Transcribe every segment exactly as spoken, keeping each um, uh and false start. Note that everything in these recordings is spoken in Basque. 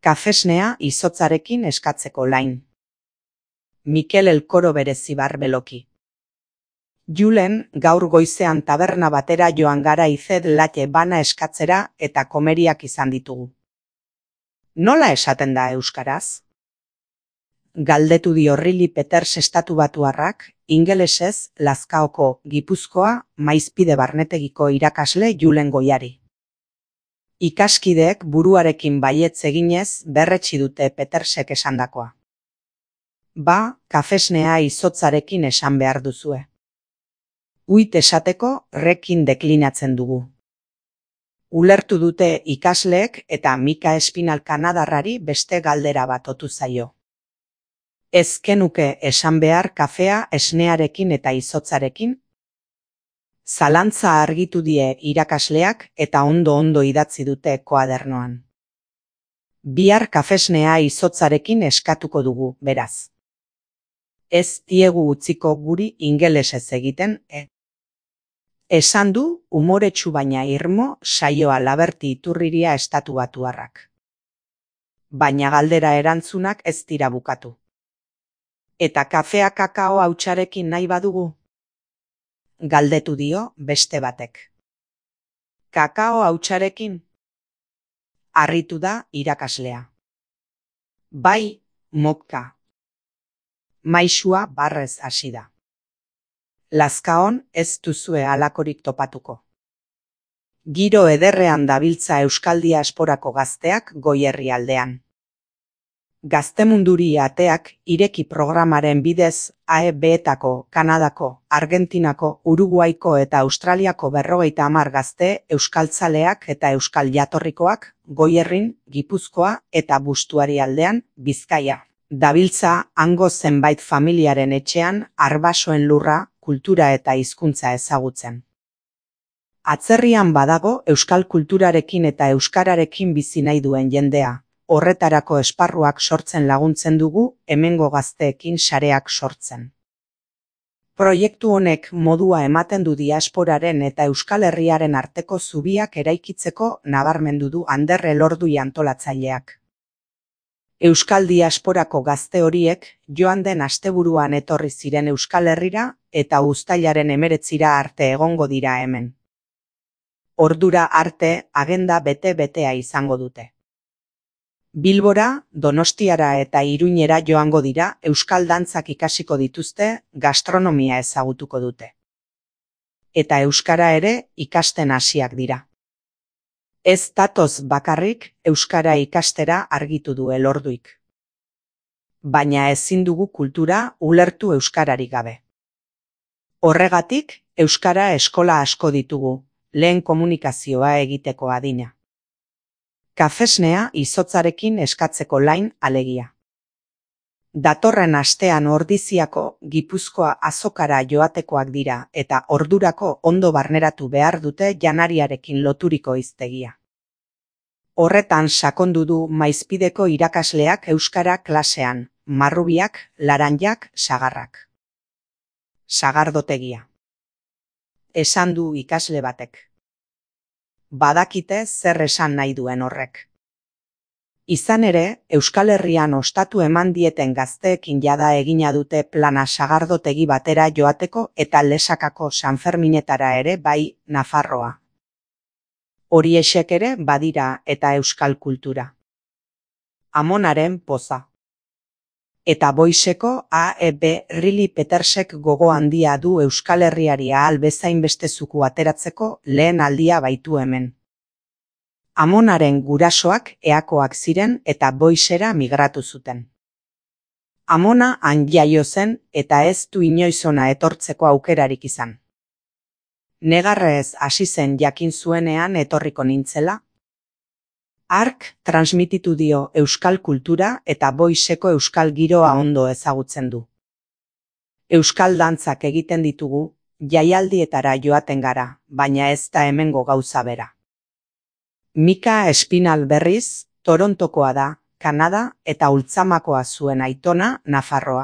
Kafesnea izotzarekin eskatzeko lain. Mikel Elkoro berezi barbeloki. Julen, gaur goizean taberna batera joan gara ized late bana eskatzera eta komeriak izan ditugu. Nola esaten da euskaraz? Galdetu dio Rili Peters estatubatuarrak, ingelesez Lazkaoko, Gipuzkoa, Maizpide Barnetegiko irakasle Julen Goiari. Ikaskideek buruarekin baietz eginez berretsi dute Petersek esandakoa. Ba, kafesnea izotzarekin esan behar duzue. Uit esateko rekin deklinatzen dugu. Ulertu dute ikasleek eta Mika Espinal Kanadarrari beste galdera bat otu zaio. Ez genuke esan behar kafea esnearekin eta izotzarekin? Zalantza argitu die irakasleak eta ondo-ondo idatzi dute koadernoan. Bihar kafesnea izotzarekin eskatuko dugu, beraz. Ez diegu utziko guri ingelesez egiten, e? Esan du, umoretsu baina irmo, saioa Laberti Iturriria estatubatuarrak. Baina galdera erantzunak ez dira bukatu. Eta kafea kakao hautsarekin nahi badugu? Galdetu dio beste batek. Kakao hautsarekin? Harritu da irakaslea. Bai, mokka. Maisua barrez hasi da. Lazkaon ez duzue halakorik topatuko. Giro ederrean dabiltza euskal diasporako gazteak Goierri aldean. Gaztemunduri ateak ireki programaren bidez A E B-etako, Kanadako, Argentinako, Uruguaiko eta Australiako berrogeita hamar gazte euskaltzaleak eta euskal jatorrikoak Goierrin, Gipuzkoa eta Bustuari aldean, Bizkaia. Dabiltza hango zenbait familiaren etxean arbasoen lurra, kultura eta hizkuntza ezagutzen. Atzerrian badago euskal kulturarekin eta euskararekin bizi nahi duen jendea. Horretarako esparruak sortzen laguntzen dugu hemengo gazteekin sareak sortzen. Proiektu honek modua ematen du diasporaren eta Euskal Herriaren arteko zubiak eraikitzeko nabarmendu du Ander Elordui antolatzaileak. Euskal diasporako gazte horiek joan den asteburuan etorri ziren Euskal Herrira eta uztailaren hemeretzira arte egongo dira hemen. Ordura arte agenda bete-betea izango dute. Bilbora, Donostiara eta Iruñera joango dira euskal dantzak ikasiko dituzte, gastronomia ezagutuko dute. Eta euskara ere ikasten hasiak dira. Ez datoz bakarrik euskara ikastera argitu du Elorduik. Baina ezin dugu kultura ulertu euskararik gabe. Horregatik, euskara eskola asko ditugu, lehen komunikazioa egiteko adina. Kafesnea izotzarekin eskatzeko lain alegia. Datorren astean Ordiziako, Gipuzkoa azokara joatekoak dira eta ordurako ondo barneratu behar dute janariarekin loturiko hiztegia. Horretan sakondu du Maizpideko irakasleak euskara klasean, marrubiak, laranjak, sagarrak. Sagardotegia. Esan du ikasle batek. Badakite zer esan nahi duen horrek. Izan ere, Euskal Herrian ostatu eman dieten gazteekin jada egina dute plana sagardotegi batera joateko eta Lesakako Sanferminetara ere bai Nafarroa. Horiexek ere badira eta euskal kultura. Amonaren poza. Eta Boiseko A E B Rili Petersek gogo handia du Euskal Herriari ahal bezain beste zuku ateratzeko lehen aldia baitu hemen. Amonaren gurasoak eakoak ziren eta Boisera migratu zuten. Amona han jaio zen eta ez du inoiz hona etortzeko aukerarik izan. Negarrez hasi zen jakin zuenean etorriko nintzela. Hark transmititu dio euskal kultura eta Boiseko euskal giroa ondo ezagutzen du. Euskal dantzak egiten ditugu, jaialdietara joaten gara, baina ez da hemengo gauza bera. Mika Espinal berriz, Torontokoa da, Kanada eta Ultzamakoa zuen aitona Nafarroa.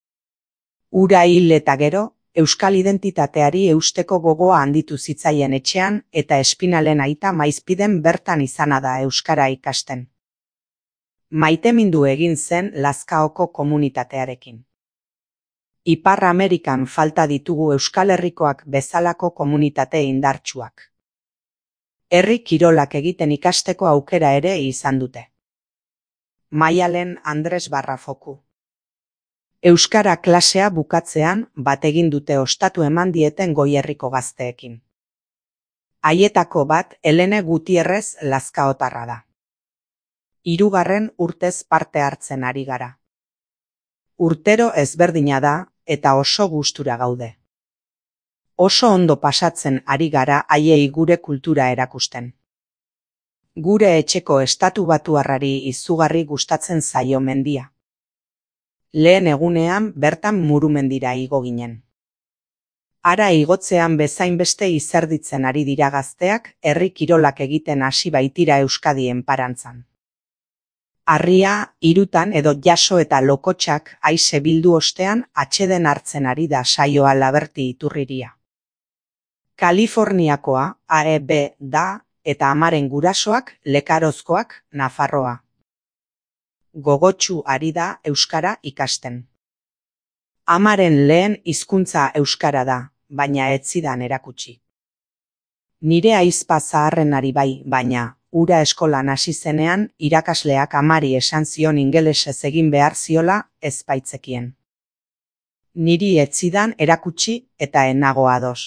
Ura hil eta gero, euskal identitateari eusteko gogoa handitu zitzaien etxean eta Espinalen aita Maizpiden bertan izana da euskara ikasten. Maitemindu egin zen Lazkaoko komunitatearekin. Ipar Amerikan falta ditugu Euskal Herrikoak bezalako komunitate indartsuak. Herri kirolak egiten ikasteko aukera ere izan dute. Maialen Andres Barrafoku. Euskara klasea bukatzean bat egin dute ostatu eman dieten Goierriko gazteekin. Haietako bat Helene Gutierrez lazkaotarra da. Hirugarren urtez parte hartzen ari gara. Urtero ezberdina da eta oso gustura gaude. Oso ondo pasatzen ari gara haiei gure kultura erakusten. Gure etxeko estatubatuarrari izugarri gustatzen zaio mendia. Lehen egunean bertan Murumendira igo ginen. Ara igotzean bezain beste izerditzen ari dira gazteak herri kirolak egiten hasi baitira Euskadi enparantzan. Harria, hirutan edo jaso eta lokotxak haize bildu ostean atseden hartzen ari da saioa Laberti Iturriria. Kaliforniakoa A E B da eta amaren gurasoak Lekarozkoak Nafarroa. Gogotsu ari da euskara ikasten. Amaren lehen hizkuntza euskara da, baina ez zidan erakutsi. Nire ahizpa zaharrenari bai, baina ura eskolan hasi zenean irakasleak amari esan zion ingelesez egin behar ziola ez baitzekien. Niri ez zidan erakutsi eta ez nago ados.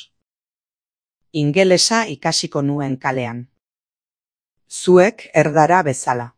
Ingelesa ikasiko nuen kalean. Zuek erdara bezala.